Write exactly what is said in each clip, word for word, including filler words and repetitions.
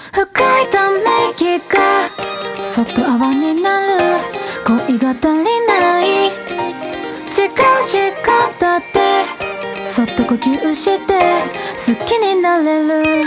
深いため息がそっと泡になる。恋が足りない、違う仕方でそっと呼吸して好きになれる。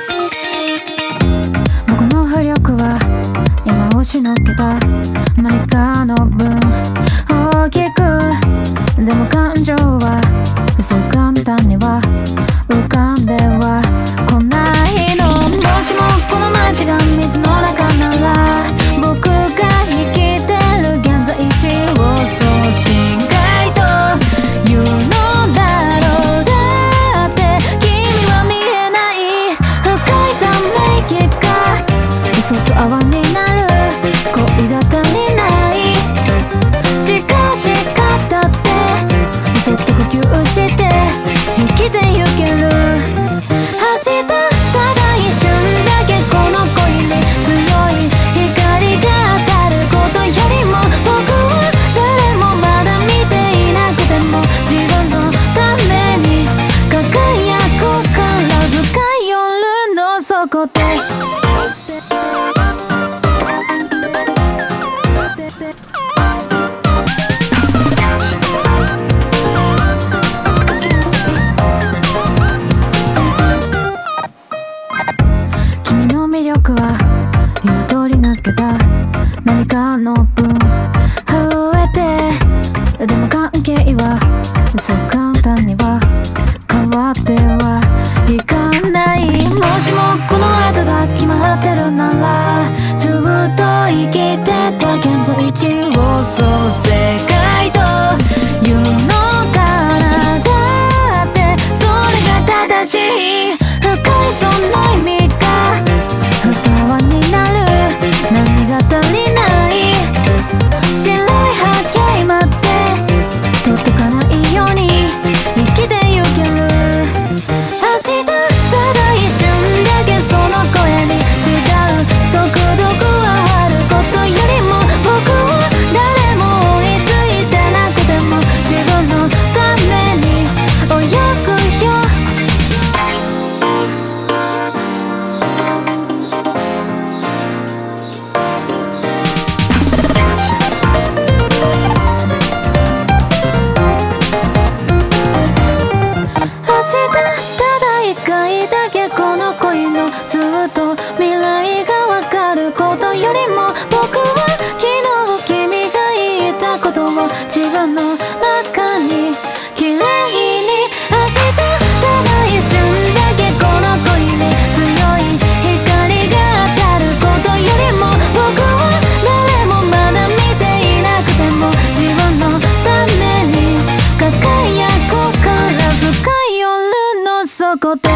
僕の浮力は今押しのけた何かの分大きく、でも感情はそう簡単には浮かんでは来ないの。もしもこの街が水の中なら僕が生きてる現在地をそう深海と言うのだろう。だって君は見えない、深いため息がそっと泡になる。恋が足りない、違う仕方でそっと呼吸して生きてゆける。明日ただ一瞬だけこの恋に強い光が当たることよりも、僕は誰もまだ見ていなくても自分のために輝くから深い夜の底で君の魅力は今通り抜けた何かの分増えて、でも関係はそう簡単には変わってはいかない。もしもこの後が決まってるならずっと生きてた現在地をそう正解というのかな。だってそれが正しい、深いその意味がふたわになる。何が足りない、白い波形まで届かないように生きてゆける。明日ただ一瞬だけその声に違う速度加わることよりも、僕は誰も追いついてなくても自分のために泳ぐよ。明日ただ一回だけこの恋のずっと未来がわかることよりも、僕は昨日君が言ったことを自分の中に綺麗に。明日ただ一瞬だけこの恋に強い光が当たることよりも、僕は誰もまだ見ていなくても自分のために輝くから深い夜の底で